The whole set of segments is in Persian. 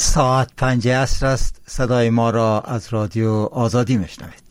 ساعت 5 عصر است. صدای ما را از رادیو آزادی میشنوید.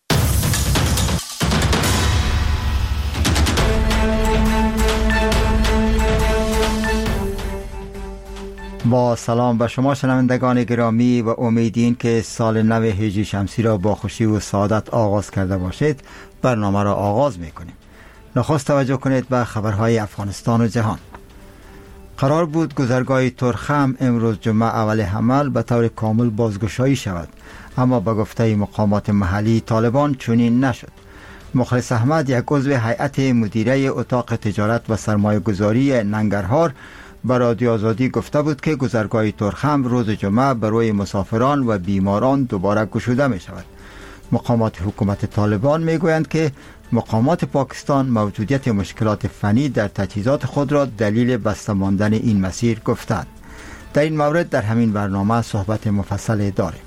با سلام به شما شنوندگان گرامی و امیدین که سال نو هجری شمسی را با خوشی و سعادت آغاز کرده باشید. برنامه را آغاز میکنیم. نخست توجه کنید به خبرهای افغانستان و جهان. قرار بود گذرگاه ترخم امروز جمعه اول حمل به طور کامل بازگشایی شود، اما به گفته مقامات محلی طالبان چنین نشد. مخلص احمد، یک عضو هیئت مدیره اتاق تجارت و سرمایه گذاری ننگرهار، به رادیو آزادی گفته بود که گذرگاه ترخم روز جمعه برای مسافران و بیماران دوباره گشوده می شود. مقامات حکومت طالبان می گویند که مقامات پاکستان موجودیت مشکلات فنی در تجهیزات خود را دلیل بسته ماندن این مسیر گفتند. در این مورد در همین برنامه صحبت مفصل داریم.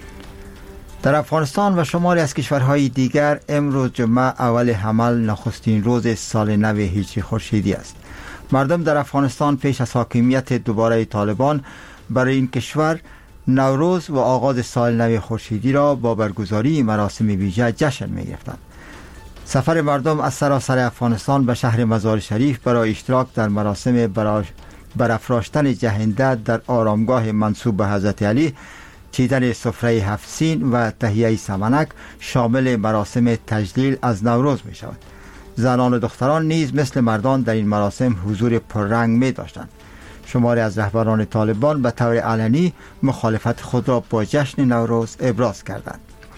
در افغانستان و شماری از کشورهای دیگر امروز جمعه اول حمل نخستین روز سال نو هجری خورشیدی است. مردم در افغانستان پیش از حاکمیت دوباره طالبان برای این کشور نوروز و آغاز سال نو خورشیدی را با برگزاری مراسم ویژه جشن می گرفتند. سفر مردم از سراسر افغانستان به شهر مزار شریف برای اشتراک در مراسم برافراشتن جهنده در آرامگاه منسوب به حضرت علی، چیدن سفره 7 سین و تهیه سمنک شامل مراسم تجلیل از نوروز می شود. زنان و دختران نیز مثل مردان در این مراسم حضور پررنگ می داشتند. شماری از رهبران طالبان به طور علنی مخالفت خود را با جشن نوروز ابراز کردند.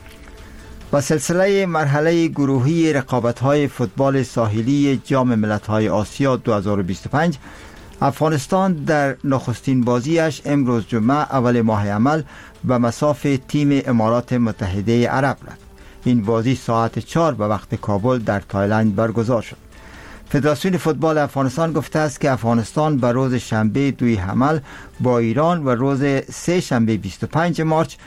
و سلسله مرحله گروهی رقابت‌های فوتبال ساحلی جام ملت‌های آسیا 2025، افغانستان در نخستین بازیش امروز جمعه اول ماه عمل به مصاف تیم امارات متحده عرب رفت. این بازی ساعت 4 به وقت کابل در تایلند برگزار شد. فدراسیون فوتبال افغانستان گفته است که افغانستان به روز شنبه 2 حمل با ایران و روز سه شنبه 25 مارچ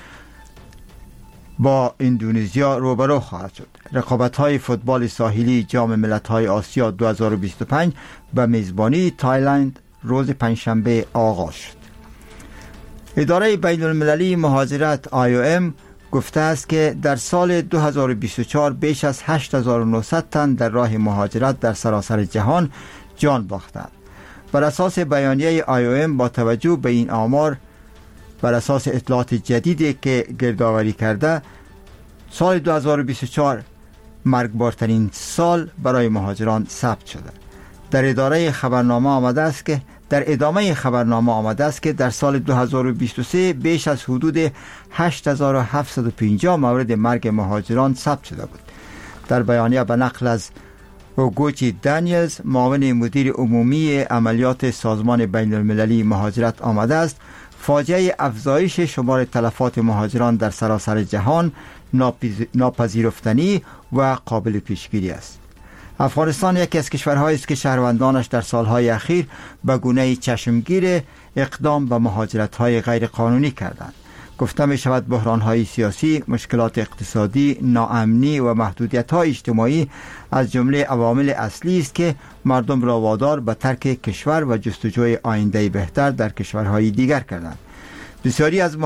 با اندونزیا روبرو خواهد شد. رقابت‌های فوتبال ساحلی جام ملت‌های آسیا 2025 به میزبانی تایلند روز پنجشنبه آغاز شد. اداره بین المللی مهاجرت IOM گفته است که در سال 2024 بیش از 8900 تن در راه مهاجرت در سراسر جهان جان باختند. بر اساس بیانیه IOM با توجه به این آمار، بر اساس اطلاعات جدیدی که گردآوری کرده، سال 2024 مرگبارترین سال برای مهاجران ثبت شده. در ادامه خبرنامه آمده است که در سال 2023 بیش از حدود 8750 مورد مرگ مهاجران ثبت شده بود. در بیانیه به نقل از اوگوچی دانیلز، معاون مدیر عمومی عملیات سازمان بین المللی مهاجرت، آمده است فاجعه افزایش شمار تلفات مهاجران در سراسر جهان ناپذیرفتنی و قابل پیشگیری است. افغانستان یکی از کشورهایی است که شهروندانش در سالهای اخیر به گونه چشمگیر اقدام به مهاجرت‌های غیر قانونی کردند. گفته می شود بحران‌های سیاسی، مشکلات اقتصادی، ناامنی و محدودیت‌های اجتماعی از جمله عوامل اصلی است که مردم را وادار به ترک کشور و جستجوی آینده بهتر در کشورهای دیگر کردند. بسیاری از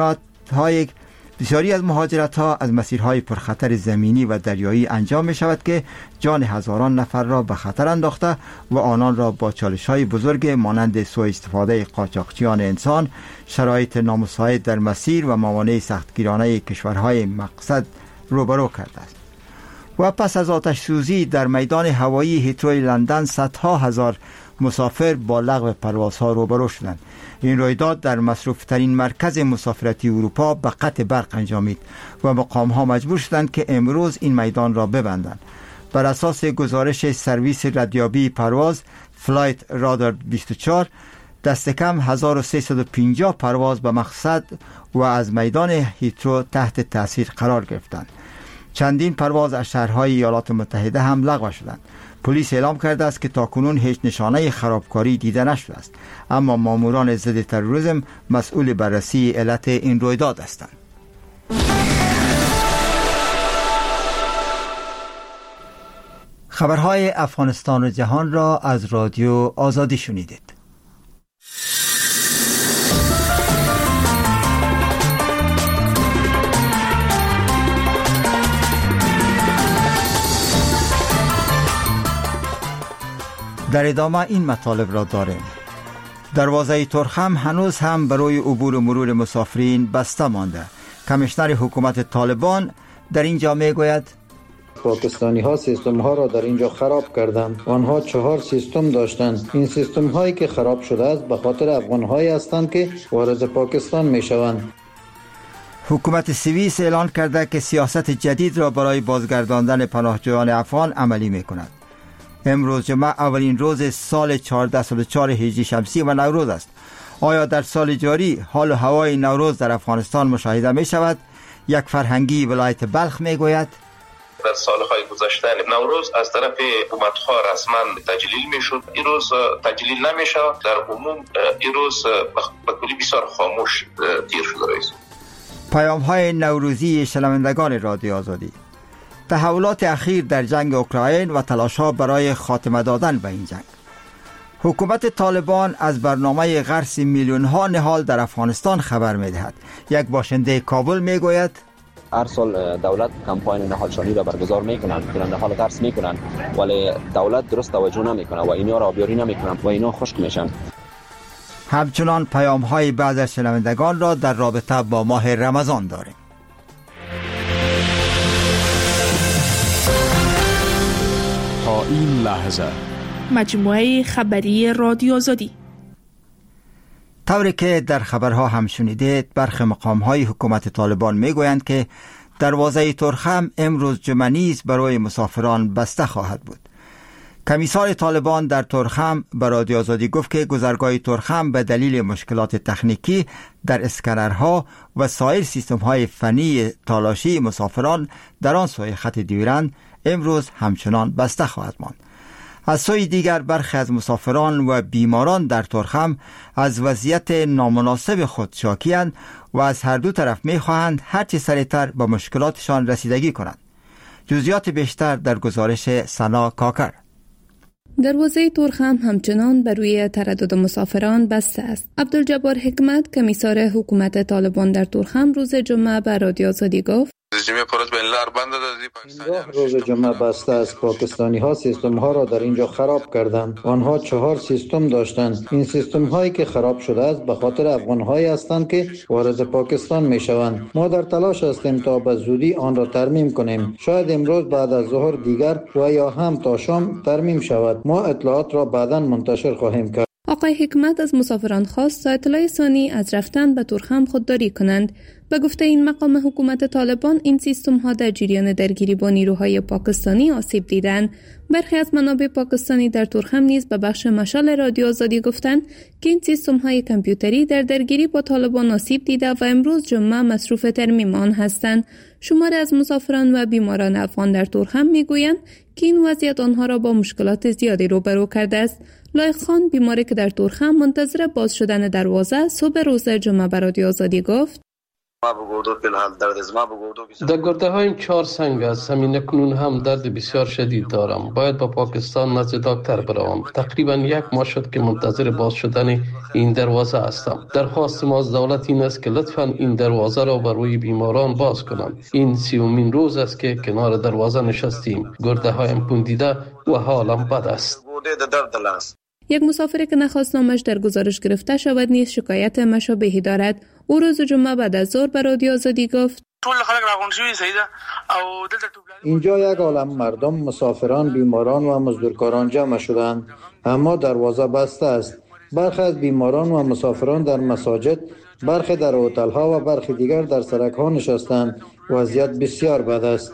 مهاجرت‌ها از مسیرهای پرخطر زمینی و دریایی انجام می شود که جان هزاران نفر را به خطر انداخته و آنان را با چالش‌های بزرگ مانند سوء استفاده قاچاقچیان انسان، شرایط نامساعد در مسیر و موانع سختگیرانه کشورهای مقصد روبرو کرده است. و پس از آتش سوزی در میدان هوایی هیتروی لندن، صدها هزار مسافر با لغو پروازها روبرو شدند. این رویداد در مصروف ترین مرکز مسافرتی اروپا به قطع برق انجامید و مقام‌ها مجبور شدند که امروز این میدان را ببندند. بر اساس گزارش سرویس ردیابی پرواز فلایت رادار 24، دست کم 1350 پرواز به مقصد و از میدان هیترو تحت تاثیر قرار گرفتند. چندین پرواز از شهرهای ایالات متحده هم لغو شدند. پلیس اعلام کرده است که تاکنون هیچ نشانه خرابکاری دیده نشده است، اما ماموران ضد تروریسم مسئول بررسی علت این رویداد هستند. خبرهای افغانستان و جهان را از رادیو آزادی شنیدید. در ادامه این مطالب را داریم. دروازه ترخم هنوز هم برای عبور و مرور مسافرین بسته مانده. کمیشنر حکومت طالبان در اینجا می گوید پاکستانی ها سیستم ها را در اینجا خراب کردند. آنها 4 سیستم داشتند. این سیستم هایی که خراب شده است به خاطر افغان هایی هستند که وارد پاکستان می شوند. حکومت سوئیس اعلان کرده که سیاست جدید را برای بازگرداندن پناهجویان افغان عملی می کند. امروز جمعه اولین روز سال 1404 هجری شمسی و نوروز است. آیا در سال جاری حال و هوای نوروز در افغانستان مشاهده می شود؟ یک فرهنگی ولایت بلخ می گوید در سالهای گذشته نوروز از طرف حکومت‌ها رسما تجلیل می‌شد. این روز تجلیل نمی‌شه. در عموم این روز به کلی بسیار خاموش دیر شده رئیس. پیام‌های نوروزی شنوندگان رادیو آزادی. تحولات اخیر در جنگ اوکراین و تلاش‌ها برای خاتمه دادن به این جنگ. حکومت طالبان از برنامه غرس میلیون‌ها نهال در افغانستان خبر می‌دهد. یک باشنده کابل می‌گوید هر سال دولت کمپاین نهالشانی را برگزار میکنند که نهال غرس میکنند ولی دولت درست توجه نمیکنه و اینا را آبیاری نمیکنند و اینا خشک میشن. همچنان پیام‌های بعض از شنوندگان را در رابطه با ماه رمضان داریم. تا این لحظه مجموعه خبری رادیو آزادی. طوری که در خبرها هم شنیدید، برخی مقام‌های حکومت طالبان میگویند که دروازه ترخم امروز جمعه نیز برای مسافران بسته خواهد بود. کمیسار طالبان در ترخم به رادیو آزادی گفت که گذرگاه ترخم به دلیل مشکلات تکنیکی در اسکنرها و سایر سیستم‌های فنی تالاشی مسافران در آن سوی خط دیورند امروز همچنان بسته خواهد ماند. از سوی دیگر برخی از مسافران و بیماران در ترخم از وضعیت نامناسب خود شاکی‌اند و از هر دو طرف می‌خواهند هرچه سریعتر به مشکلاتشان رسیدگی کنند. جزئیات بیشتر در گزارش سنا کاکر. دروازه ترخم همچنان بر روی تردد مسافران بسته است. عبدالجبار حکمت کمیسار حکومت طالبان در ترخم روز جمعه به رادیو آزادی گفت اینجا روز جمعه بسته است. پاکستانی ها سیستم ها را در اینجا خراب کردند. آنها 4 سیستم داشتند. این سیستم هایی که خراب شده است به خاطر افغان هایی هستند که وارد پاکستان می شوند. ما در تلاش هستیم تا به زودی آن را ترمیم کنیم. شاید امروز بعد از ظهر دیگر و یا هم تا شام ترمیم شود. ما اطلاعات را بعداً منتشر خواهیم کرد. آقای حکمت از مسافران خواست تا اطلاع ثانی از رفتن به ترخم خودداری کنند. به گفته این مقام حکومت طالبان، این سیستم ها در جریان درگیری با نیروهای پاکستانی آسیب دیدند. برخی از منابع پاکستانی در ترخم نیز به بخش مشال رادیو آزادی گفتند که این سیستم های کامپیوتری در درگیری با طالبان آسیب دیده و امروز جمعه مصروف ترمیم آن هستند. شماری از مسافران و بیماران افغان در ترخم میگویند که این وضعیت آنها را با مشکلات زیادی روبرو کرده است. لایق خان، بیماری که در ترخم منتظر باز شدن دروازه، صبح روز جمعه به رادیو آزادی گفت در گرده هایم 4 سنگ است. همین اکنون هم درد بسیار شدید دارم. باید با پاکستان نزد دکتر بروم. تقریبا 1 ماه شد که منتظر باز شدن این دروازه هستم. درخواست ما از دولت این است که لطفاً این دروازه را بر روی بیماران باز کنند. این 30مین روز است که کنار دروازه نشستیم. گرده هایم پوندیده و حالم بد است. یک مسافری که نخواست نامش در گزارش گرفته شود نیز شکایت مشابهی دارد. او روز جمعه بعد از ظهر به رادیو آزادی گفت اینجا یک عالم مردم، مسافران، بیماران و مزدورکاران جمع شدند، اما دروازه بسته است. برخی از بیماران و مسافران در مساجد، برخی در هتل ها و برخی دیگر در سرک ها نشستند. وضعیت بسیار بد است.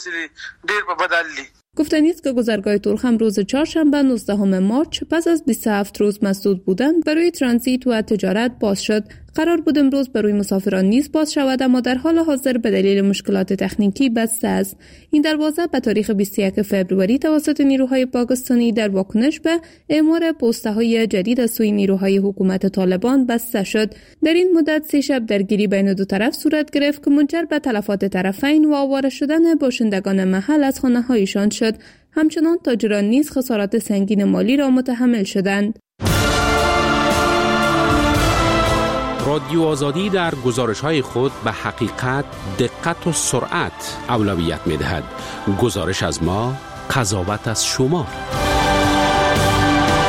گفتنی است که گذرگاه ترخم روز چهارشنبه 19 مارچ پس از 27 روز مسدود بودن برای ترانزیت و تجارت باز شد. قرار بود امروز برای مسافران نیز باز شود، اما در حال حاضر به دلیل مشکلات تکنیکی بسته است. این دروازه به تاریخ 21 فوریه توسط نیروهای پاکستانی در واکنش به اعمار پست‌های جدید از سوی نیروهای حکومت طالبان بسته شد. در این مدت 3 شب درگیری بین دو طرف صورت گرفت که منجر به تلفات طرفین و آواره شدن باشندگان محل از خانه‌هایشان شد. همچنان تاجران نیز خسارات سنگین مالی را متحمل شدند. رادیو آزادی در گزارش‌های خود به حقیقت، دقت و سرعت اولویت می‌دهد. گزارش از ما، قضاوت از شما.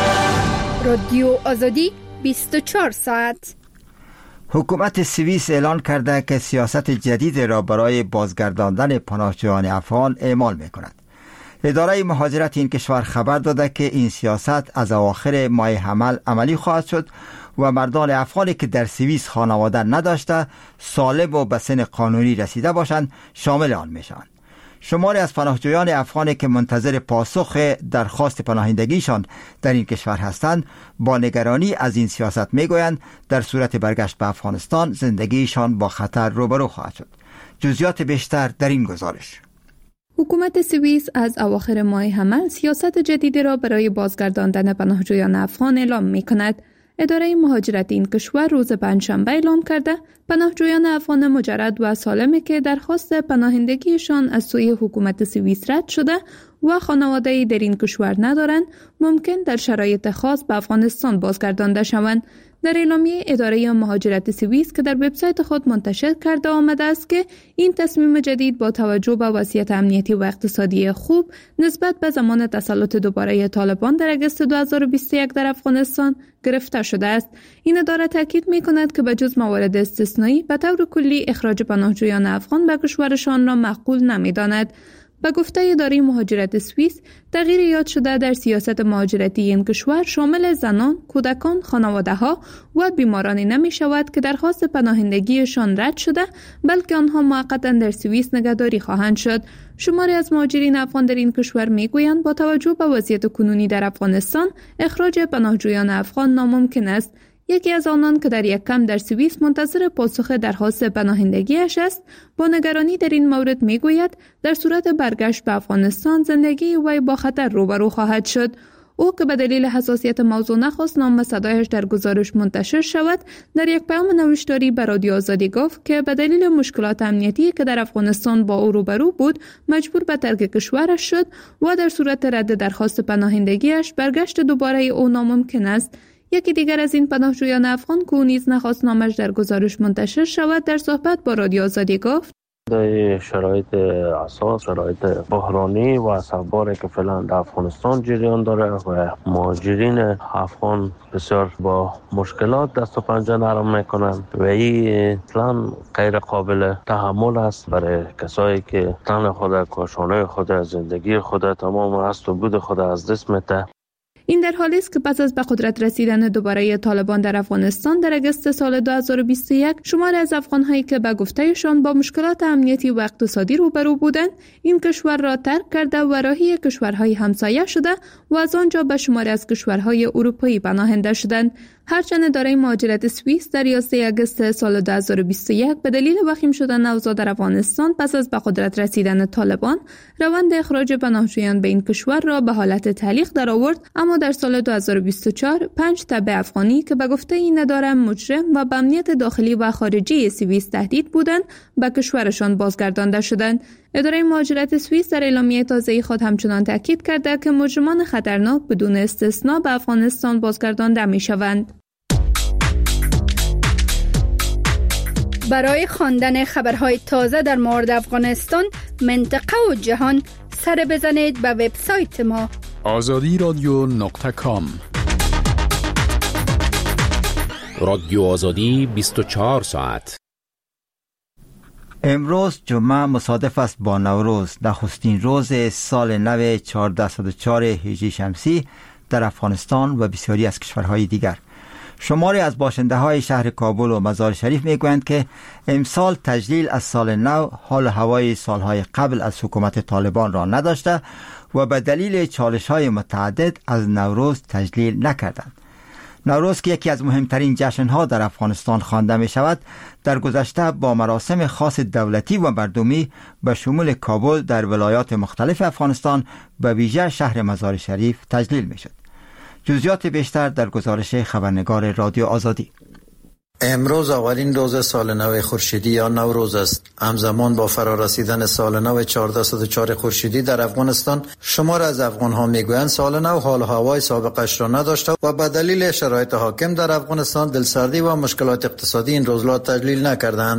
رادیو آزادی 24 ساعت. حکومت سوئیس اعلان کرده که سیاست جدید را برای بازگرداندن پناهجویان افغان اعمال می‌کند. اداره مهاجرت این کشور خبر داده که این سیاست از اواخر ماه حمل عملی خواهد شد و مردان افغانی که در سوئیس خانواده نداشته سالم و به سن قانونی رسیده باشند شامل آن میشوند. شماری از پناهجویان افغانی که منتظر پاسخ درخواست پناهندگیشان در این کشور هستند با نگرانی از این سیاست میگویند در صورت برگشت به افغانستان زندگیشان با خطر روبرو خواهد شد. جزئیات بیشتر در این گزارش. حکومت سوئیس از اواخر ماه حمل سیاست جدیدی را برای بازگرداندن پناهجویان افغان اعلام می‌کند. اداره مهاجرت این کشور روز پنجشنبه اعلام کرده پناهجویان افغان مجرد و سالمی که درخواست پناهندگیشان از سوی حکومت سوئیس رد شده و خانواده‌ای در این کشور ندارند ممکن در شرایط خاص به افغانستان بازگردانده شوند. در اعلامیه اداره مهاجرت سوئیس که در وبسایت خود منتشر کرده آمده است که این تصمیم جدید با توجه به وضعیت امنیتی و اقتصادی خوب نسبت به زمان تسلط دوباره طالبان در اگست 2021 در افغانستان گرفته شده است. این اداره تاکید می‌کند که به جز موارد استثنایی به طور کلی اخراج پناهجویان افغان به کشورشان را معقول نمی‌داند. به گفته اداره مهاجرت سوئیس، تغییر ایجاد شده در سیاست مهاجرتی این کشور شامل زنان، کودکان، خانواده‌ها و بیمارانی نمی شود که درخواست پناهندگیشان رد شده، بلکه آنها موقتا در سوئیس نگهداری خواهند شد. شماری از مهاجرین افغان در این کشور میگویند با توجه به وضعیت کنونی در افغانستان، اخراج پناهجویان افغان ناممکن است. یکی از آنان که در یک کمپ در سوئیس منتظر پاسخ درخواست پناهندگیش است، با نگرانی در این مورد میگوید در صورت برگشت به افغانستان زندگی وی با خطر روبرو خواهد شد. او که به دلیل حساسیت موضوع نخواست نام صدایش در گزارش منتشر شود، در یک پیام نوشتاری به رادیو آزادی گفت که به دلیل مشکلات امنیتی که در افغانستان با او روبرو بود مجبور به ترک کشورش شد و در صورت رد درخواست پناهندگیش برگشت دوباره او ناممکن است. یکی دیگر از این پناهجویان افغان که او نیز نخواست نامش در گزارش منتشر شود در صحبت با رادیو آزادی گفت در شرایط اساس شرایط بحرانی و اثرباری که فعلا در افغانستان جریان داره و مهاجرین افغان بسیار با مشکلات دست و پنجه نرم میکنن و این اصلا غیر قابل تحمل است برای کسایی که تن خود، کاشانه خود، زندگی خود، تمام هست و بود خود از دست میده. این در حالی است که پس از به قدرت رسیدن دوباره طالبان در افغانستان در اگست سال 2021 شماری از افغان‌هایی که به گفتهشان با مشکلات امنیتی و اقتصادی روبرو بودند این کشور را ترک کرده و راهی کشورهای همسایه شده و از آنجا به شماری از کشورهای اروپایی پناهنده شدند. هرچند اداره مهاجرت سوئیس در 11 اگست سال 2021 به دلیل وخیم شدن اوضاع در افغانستان پس از به قدرت رسیدن طالبان روند اخراج پناهجویان به این کشور را به حالت تعلیق درآورد، اما در سال 2024 5 تبع افغانی که به گفته این اداره مجرم و به امنیت داخلی و خارجی سوئیس تهدید بودند به کشورشان بازگردانده شدند. اداره مهاجرت سوئیس در اعلامیه تازه خود همچنان تاکید کرده که مجرمان خطرناک بدون استثنا به افغانستان بازگردانده می‌شوند. برای خواندن خبرهای تازه در مورد افغانستان، منطقه و جهان سر بزنید به وبسایت ما azadi.com. رادیو آزادی 24 ساعت. امروز جمعه مصادف است با نوروز، نخستین روز سال نو 1404 هجری شمسی در افغانستان و بسیاری از کشورهای دیگر. شماری از باشنده های شهر کابل و مزار شریف میگویند که امسال تجلیل از سال نو حال و هوای سالهای قبل از حکومت طالبان را نداشته و به دلیل چالش های متعدد از نوروز تجلیل نکردند. نوروز که یکی از مهمترین جشن‌ها در افغانستان خوانده می شود، در گذشته با مراسم خاص دولتی و مردمی به شمول کابل در ولایات مختلف افغانستان به ویژه شهر مزار شریف تجلیل می شد. جزئیات بیشتر در گزارش خبرنگار رادیو آزادی. امروز اولین روز سال نو خورشیدی یا نوروز است. همزمان با فرارسیدن سال نو 1404 خورشیدی در افغانستان، شمار از افغان‌ها میگویند سال نو حال و هوای سابقش را نداشته و به دلیل شرایط حاکم در افغانستان دلسردی و مشکلات اقتصادی این روزها تجلیل نکردند.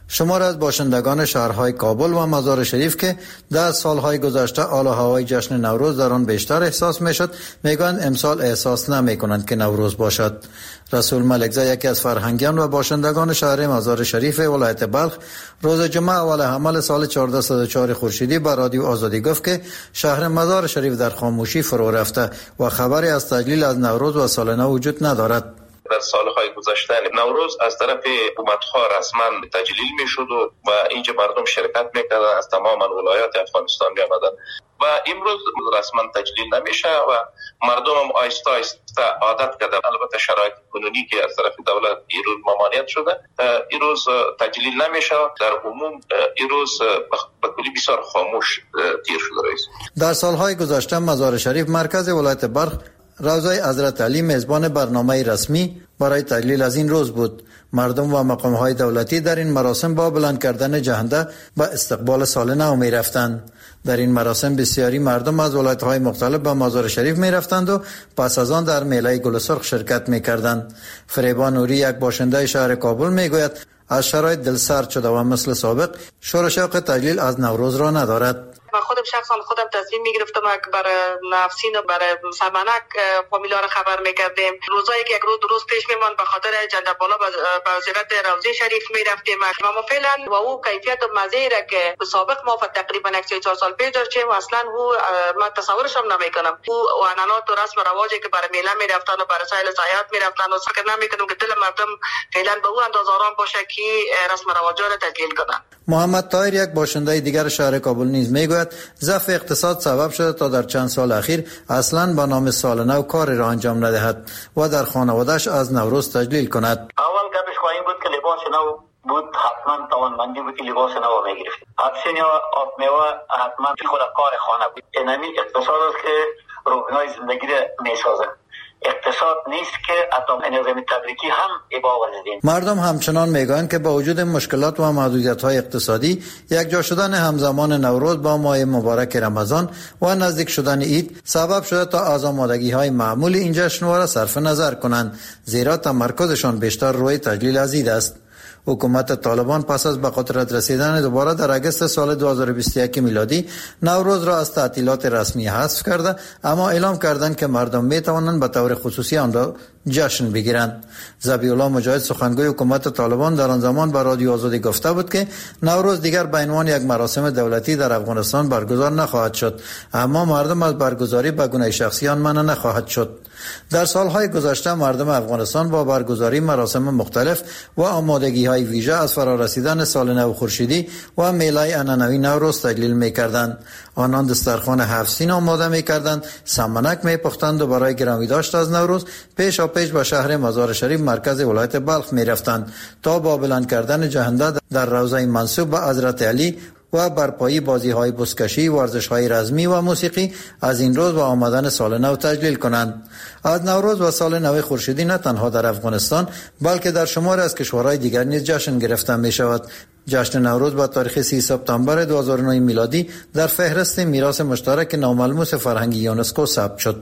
شمار از باشندگان شهرهای کابل و مزار شریف که در سالهای گذشته حال و هوای جشن نوروز در آن بیشتر احساس میشد میگویند امسال احساس نمیکنند که نوروز باشد. رسول ملکزی یکی از فرهنگیان و باشندگان شهر مزار شریف ولایت بلخ روز جمعه اول حمل سال 1404 خورشیدی به رادیو آزادی گفت که شهر مزار شریف در خاموشی فرو رفته و خبری از تجلیل از نوروز و سال نو وجود ندارد. در سالهای گذشته نوروز از طرف حکومت‌ها رسما تجلیل می‌شد و اینجا مردم شرکت می‌کردند، از تمام ولایات افغانستان می‌آمدند و امروز رسما تجلیل نمیشه و مردم هم آیسته آیسته عادت کردند. البته شرایط قانونی که از طرف دولت این روز ممانعت شده، این روز تجلیل نمیشه. در عموم این روز به کلی بسیار خاموش تیر شده. رئیس در سالهای گذشته مزار شریف مرکز ولایت بلخ روضه حضرت علی میزبان برنامه رسمی برای تجلیل از این روز بود. مردم و مقام‌های دولتی در این مراسم با بلند کردن جهنده به استقبال سال نو می رفتند. در این مراسم بسیاری مردم از ولایت‌های مختلف به مزار شریف می رفتند و پس از آن در میله گل سرخ شرکت می کردند. فریبا نوری یک باشنده شهر کابل می گوید از شرایط دلسرد شده و مثل سابق شور و شوق تجلیل از نوروز را ندارد. من شخصا خودم تصمیم میگرفتم که برای نفسین و برای سمنک فامیلا را خبر میکردیم. روزایی که یک روز پیش میمان به خاطر جندبانا به زیارت روضه شریف میرفتیم و فعلا و او کیفیت و مزه را که سابق ما تقریبا 4 سال پیش داشتیم اصلا او من تصورش هم نمیکنم. او عنعنات و رسم و رواجی که برای میله میرفتن و برای سایل سیاحت میرفتن و فکر نمیکنم که دل مردم فعلا به او اندازه آرام باشه که رسم و رواج را تجلیل کنن. محمد طاهر یک باشنده دیگر شهر کابل نیز میگوید ضعف اقتصاد سبب شده تا در چند سال اخیر اصلا با نام سال نو کاری را انجام ندهد و در خانواده‌اش از نوروز تجلیل کند. اول گپش خواهیم بود که لباس نو بود، حتما توانمندی بود که لباس نو میگرفت. حدسین یا آب میوه حتما خود کار خانه بود. اینمی اقتصاد است که روحنای زندگی را میسازه. اقتصاد نیست که حتی نظام تبریکی هم ابا ورزیدین. مردم همچنان میگویند که با وجود مشکلات و محدودیت‌های اقتصادی یک جا شدن همزمان نوروز با ماه مبارک رمضان و نزدیک شدن عید سبب شده تا از آمادگی‌های معمول این جشنواره صرف نظر کنند، زیرا تمرکزشان بیشتر روی تجلیل از عید است. حکومت طالبان پس از به قدرت رسیدن دوباره در اگست سال 2021 میلادی نوروز را از تعطیلات رسمی حذف کرده، اما اعلام کردند که مردم می توانند به طور خصوصی آن را جشن بگیرند. ذبیح الله مجاهد سخنگوی حکومت طالبان در آن زمان به رادیو آزادی گفته بود که نوروز دیگر به عنوان یک مراسم دولتی در افغانستان برگزار نخواهد شد، اما مردم از برگزاری به گونه شخصی آن منع نخواهد شد. در سالهای گذشته مردم افغانستان با برگزاری مراسم مختلف و آمادگی‌های ویژه از فرارسیدن سال نو خورشیدی و میله عنعنوی نوروز تجلیل می‌کردند. آنان دسترخوان 7 سین آماده می‌کردند، سمنک می‌پختند و برای گرامی داشت از نوروز پیش به شهر مزار شریف مرکز ولایت بلخ می‌رفتند تا با بلند کردن جهنده در روضه منسوب به حضرت علی و برپایی بازی‌های بزکشی، ورزش‌های رزمی و موسیقی از این روز و آمدن سال نو تجلیل کنند. از نوروز و سال نو خورشیدی نه تنها در افغانستان بلکه در شمار از کشورهای دیگر نیز جشن گرفته می‌شود. جشن نوروز با تاریخ 30 سپتامبر 2009 میلادی در فهرست میراث مشترک ناملموس فرهنگی یونسکو ثبت شد.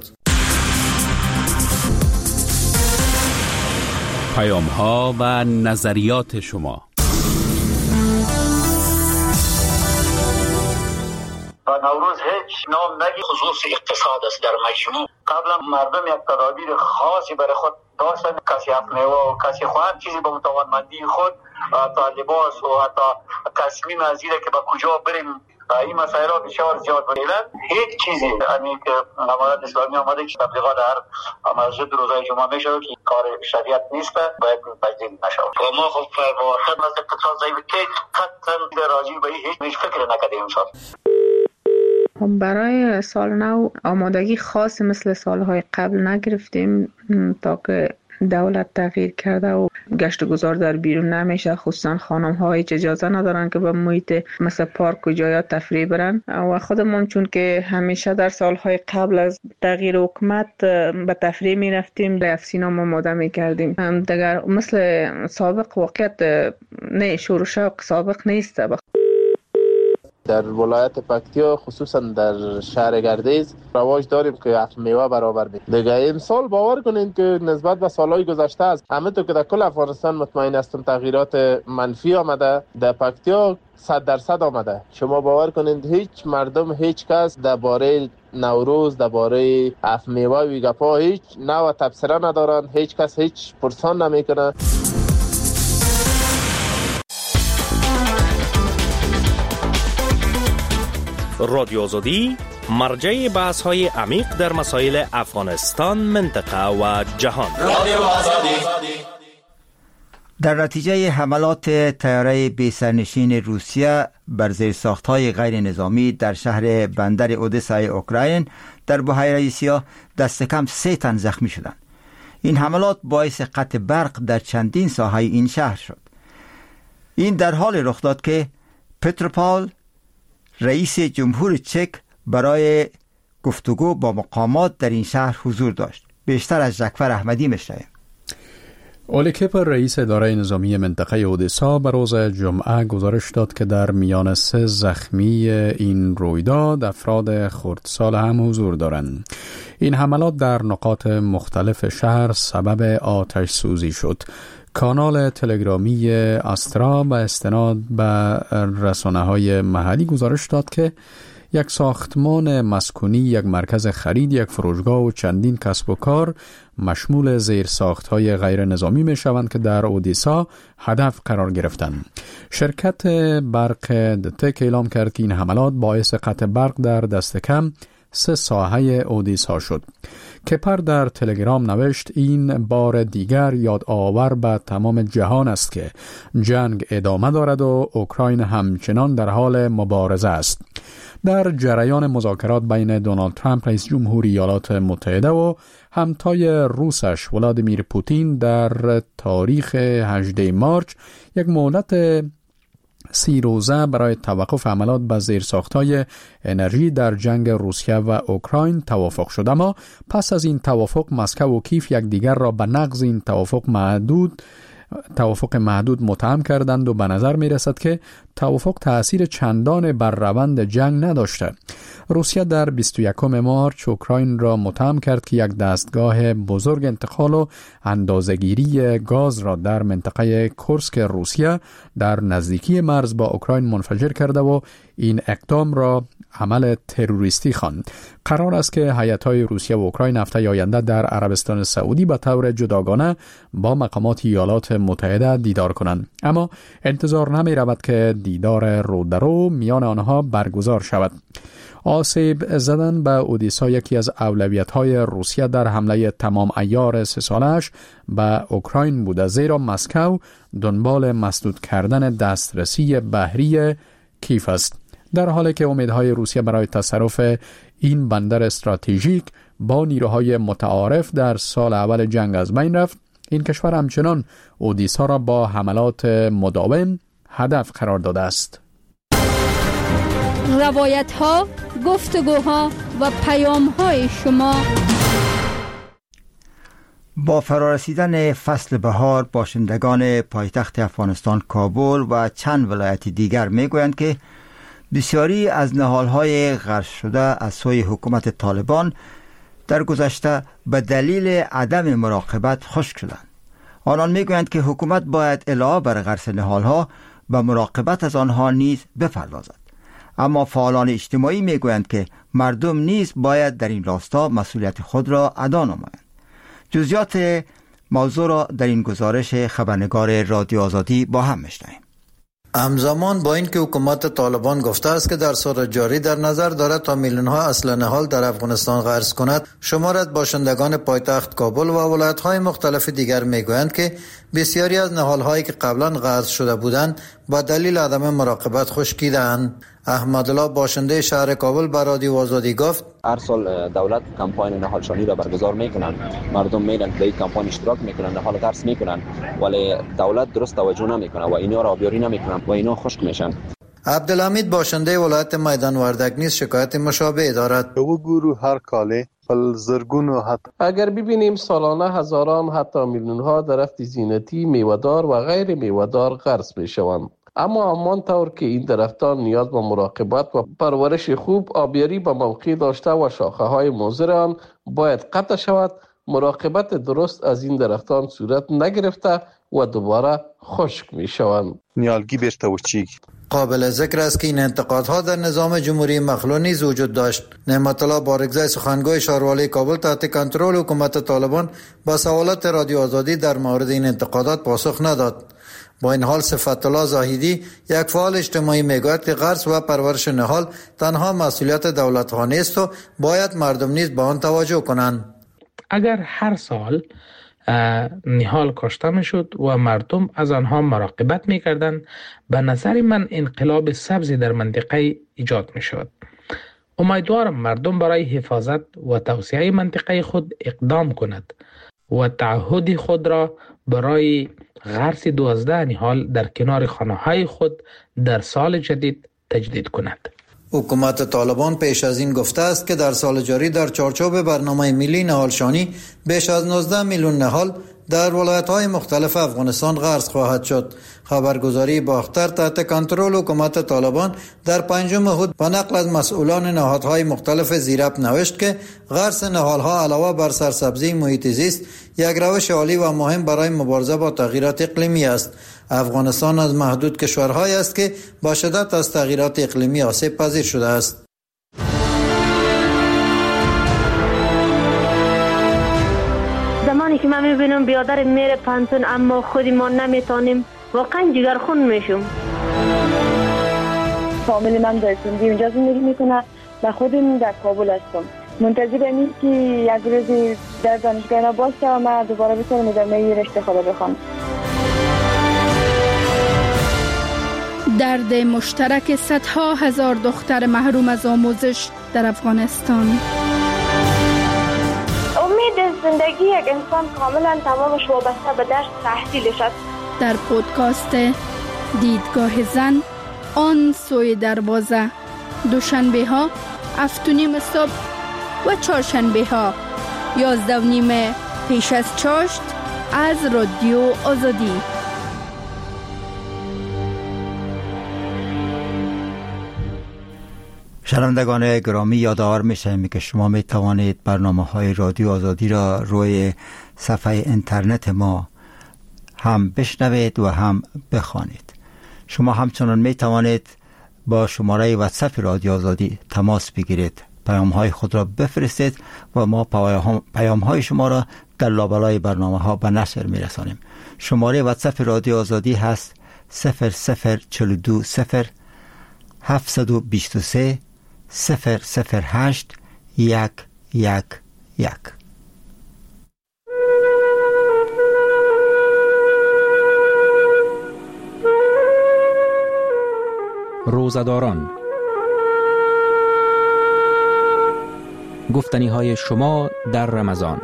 پیام‌ها و نظریات شما. و نوروز هیچ نام نگی خصوص اقتصاد است. در مجموع قبلا مردم یک تدابیر خاصی برای خود داشتن، کسی افمیوه و کسی خواهد چیزی به توانمندی خود تا لباس و حتی تصمیم از اینه که به کجا بریم این مسائل ها بسیار زیاد بودند. هیچ چیزی همین که امارت اسلامی آمده که تبلیغات هر مسجد روزای جمعه میشه که کار شریعت نیست باید تجدید نشه و ما خب واقعا از اقتصاد ضعیف که قطعا راجع به هیچ فکر نکردیم امسال. برای سال نو آمادگی خاص مثل سالهای قبل نگرفتیم تا که دولت تغییر کرده و گشت و گذار در بیرون نمیشه، خصوصا خانم ها هیچ اجازه ندارن که به محیط مثل پارک و جایات تفریح برن و خودمون چون که همیشه در سالهای قبل از تغییر حکومت به تفریح میرفتیم به افسینام آماده میکردیم. دیگر مثل سابق واقعیت نه شور و شوق سابق نیست. در ولایت پکتیا خصوصا در شهر گردیز رواج داریم که افت میوه برابر بید. دیگه امسال باور کنین که نسبت به سالهای گذشته است همه تو که در کل افغانستان مطمئن هستم تغییرات منفی آمده، در پکتیا 100% آمده. شما باور کنین هیچ مردم، هیچ کس درباره نوروز، درباره افت میوه و گپا هیچ نوع تبصره ندارن، هیچ کس هیچ پرسان نمیکنه. رادیو آزادی مرجع بحث‌های عمیق در مسائل افغانستان، منطقه و جهان. رادیو آزادی. در نتیجه حملات طیاره بی‌سرنشین روسیه بر زیرساخت‌های غیر نظامی در شهر بندر اودسای اوکراین در بحیره سیاه دست کم 3 تن زخمی شدند. این حملات باعث قطع برق در چندین ساحه این شهر شد. این در حال رخ داد که پتر پاول رئیس جمهور چک برای گفتگو با مقامات در این شهر حضور داشت. بیشتر از جعفر احمدی میشنویم. اولی کپر رئیس اداره نظامی منطقه اودسا به روز جمعه گزارش داد که در میان 3 زخمی این رویداد افراد خردسال هم حضور دارند. این حملات در نقاط مختلف شهر سبب آتش سوزی شد. کانال تلگرامی استرا به استناد به رسانه‌های محلی گزارش داد که یک ساختمان مسکونی، یک مرکز خرید، یک فروشگاه و چندین کسب و کار مشمول زیرساخت‌های غیر نظامی می شوند که در اودیسا هدف قرار گرفتند. شرکت برق دتک اعلام کرد که این حملات باعث قطع برق در دست کم 3 ساحه اودیسا شد. کپر در تلگرام نوشت این بار دیگر یادآور به تمام جهان است که جنگ ادامه دارد و اوکراین همچنان در حال مبارزه است. در جریان مذاکرات بین دونالد ترامپ رئیس جمهوری ایالات متحده و همتای روسش ولادیمیر پوتین در تاریخ 18 مارچ یک مهلت 30 روزه برای توقف حملات به زیرساخت‌های انرژی در جنگ روسیه و اوکراین توافق شد. اما پس از این توافق مسکو و کیف یکدیگر را به نقض این توافق محدود متهم کردند و به نظر می رسد که توافق تأثیر چندان بر روند جنگ نداشته. روسیه در 21 مارچ اوکراین را متهم کرد که یک دستگاه بزرگ انتقال و اندازه‌گیری گاز را در منطقه کورسک روسیه در نزدیکی مرز با اوکراین منفجر کرده و این اقدام را عمل تروریستی خواند. قرار است که هیئت‌های روسیه و اوکراین هفته آینده در عربستان سعودی به طور جداگانه با مقامات ایالات متحده دیدار کنند، اما انتظار نمی رود که دیدار رودرو میان آنها برگزار شود. آسیب زدن به اودیسا یکی از اولویت‌های روسیه در حمله تمام عیار 3 سالش به اوکراین بوده، زیرا مسکو دنبال مسدود کردن دسترسی بحری کیف است. در حالی که امیدهای روسیه برای تصرف این بندر استراتژیک با نیروهای متعارف در سال اول جنگ از بین رفت، این کشور همچنان اودیسا را با حملات مداوم هدف قرار داده است. روایت‌ها، گفتگوها و پیام‌های شما. با فرارسیدن فصل بهار باشندگان پایتخت افغانستان کابل و چند ولایت دیگر میگویند که بسیاری از نهال‌های غرس شده از سوی حکومت طالبان در گذشته به دلیل عدم مراقبت خشک شدند. آنان میگویند که حکومت باید علاوه بر غرس نهال‌ها به مراقبت از آنها نیز بپردازد. اما فعالان اجتماعی میگویند که مردم نیز باید در این راستا مسئولیت خود را ادا نمایند. جزئیات موضوع را در این گزارش خبرنگار رادیو آزادی با هم میشنویم. همزمان با اینکه حکومت طالبان گفته است که در سال جاری در نظر دارد تا میلیون‌ها اصل نهال در افغانستان غرس کند، شمار از باشندگان پایتخت کابل و ولایت‌های مختلف دیگر میگویند که بسیاری از نهال‌هایی که قبلا غرس شده بودند با دلیل عدم مراقبت خشکیدند. احمدالله باشنده شهر کابل به رادیو آزادی گفت هر سال دولت کمپاین نهالشانی را برگزار میکنند، مردم میرن در این کمپاین اشتراک میکنن، نهال غرس میکنن، ولی دولت درست توجه نمیکنه و اینا را آبیاری نمیکنن و اینا خشک میشن. عبدالحمید باشنده ولایت میدان وردک نیز شکایت مشابه دارد. او گروه هر کاله زرگون و حتی اگر ببینیم سالانه هزاران حتی میلیون ها درخت زینتی، میوه‌دار و غیر میوه‌دار غرس میشوند. اما همان طور که این درختان نیاز به مراقبت و پرورش خوب، آبیاری به موقع داشته و شاخه های مضر آن باید قطع شود. مراقبت درست از این درختان صورت نگرفته و دوباره خشک می شوند. نیالگی بیشتر وچیگ. قابل ذکر است که این انتقادها در نظام جمهوری مخلوع نیز وجود داشت. نعمت الله بارگزای سخنگوی شهروالی کابل تحت کنترل حکومت طالبان با سوالات رادیو آزادی در مورد این انتقادات پاسخ نداد. با این حال صفت الله زاهدی، یک فعال اجتماعی، میگوید که غرس و پرورش نهال تنها مسئولیت دولت‌ها نیست و باید مردم نیز به آن توجه کنند. اگر هر سال نهال کاشته میشد و مردم از آنها مراقبت میکردند، به نظر من انقلاب سبزی در منطقه ایجاد میشد. امیدوارم مردم برای حفاظت و توسعه منطقه خود اقدام کند و تعهد خود را برای غرس 12 نهال در کنار خانه‌های خود در سال جدید تجدید کند. حکومت طالبان پیش از این گفته است که در سال جاری در چارچوب برنامه ملی نهالشانی بیش از 19 میلیون نهال در ولایت‌های مختلف افغانستان غرس خواهد شد. خبرگزاری باختر تحت کنترل حکومت طالبان در 5 احد با نقل از مسئولان نهادهای مختلف زیرپ نوشت که غرس نهال‌ها علاوه بر سرسبزی محیط زیست یک روش عالی و مهم برای مبارزه با تغییرات اقلیمی است. افغانستان از محدود کشورهایی است که با شدت از تغییرات اقلیمی آسیب پذیر شده است. زمانی که من میبینم بیادر میره پانتون اما خودی ما نمیتونیم، واقعا جگرخون میشم. فامیل من در سندی اونجا زندگی میکنه و خودم در کابل هستم. منتظرم این که یک روزی در دانشگاه اینا باشه و من دوباره بتونم ادامه رشته خود بخوام. درد مشترک صدها هزار دختر محروم از آموزش در افغانستان. امید زندگی یک انسان کاملا تمامش وابسته به درس تحصیلش است. در پودکاست دیدگاه زن، آن سوی دروازه، دوشنبه ها 7:30 صبح و چهارشنبه ها 11:30 پیش از چاشت از رادیو آزادی. شنوندگان گرامی، یادآور می‌شویم که شما می توانید برنامه‌های رادیو آزادی را روی صفحه اینترنت ما هم بشنوید و هم بخوانید. شما همچنان می توانید با شماره واتساپ رادیو آزادی تماس بگیرید، پیام‌های خود را بفرستید و ما پیام‌های شما را در لابلای برنامه‌ها به نشر می‌رسانیم. شماره واتساپ رادیو آزادی هست 00420 723 008 111. روزه‌داران، گفتنی‌های شما در رمضان.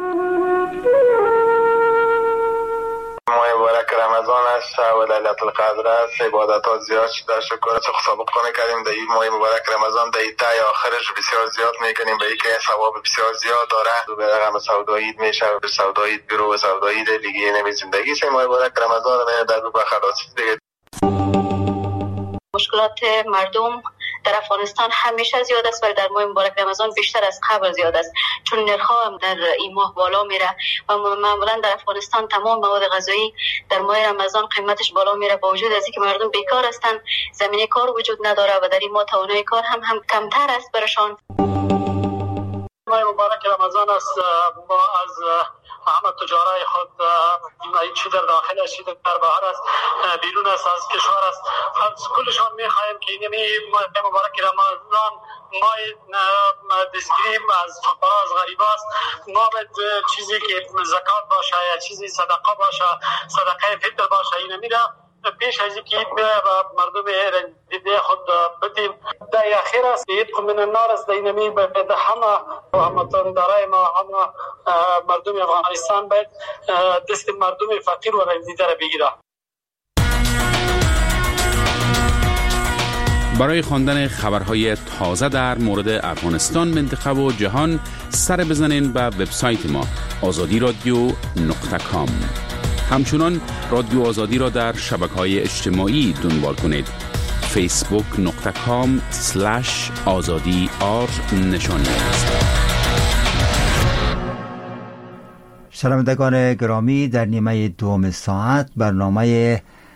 رمضان است و لیلة القدر است، عبادتات زیاد شده، شکر سابقانه کردیم در این ماه مبارک رمضان در این تای آخرش بسیار زیاد میکنیم، به اینکه ثواب بسیار زیاد داره. به رقم سودایی میشه، به سودایی برو و سودایی دیگه نمی زندگی سه ماه مبارک رمضان در رو به خلاصی دیگه. مشکلات مردم در افغانستان همیشه زیاد است ولی در ماه مبارک رمضان بیشتر از قبل زیاد است، چون نرخ‌ها هم در این ماه بالا میره و معمولا در افغانستان تمام مواد غذایی در ماه رمضان قیمتش بالا میره، با وجود از اینکه مردم بیکار هستند، زمینه کار وجود نداره و در این ماه توانایی کار هم کمتر است برشان. ماه مبارک رمضان است، ما از همه تجارای خود چی در داخل است چی در بهر است بیرون است از کشور است، از کلشان میخواهیم که این ماه مبارک رمضان ماه دستگیری از فقرا از غریبا است. ما باید چیزی که زکات باشه یا چیزی صدقه باشه، صدقه فطر باشه، این میره پیش از اینکه عید به مردم رنجیده خود بدیم. در اخیر است عید من النار است، اینمی به همه هموطندارای ما، همه مردم افغانستان باید دست مردم فقیر و رنجیده را بگیره. برای خواندن خبرهای تازه در مورد افغانستان، منطقه و جهان سر بزنین به وبسایت ما azadi radio.com. همچنان رادیو آزادی را در شبکه‌های اجتماعی دنبال کنید. facebook.com/azadi نشانی است. شنوندگان گرامی، در نیمه دوم ساعت برنامه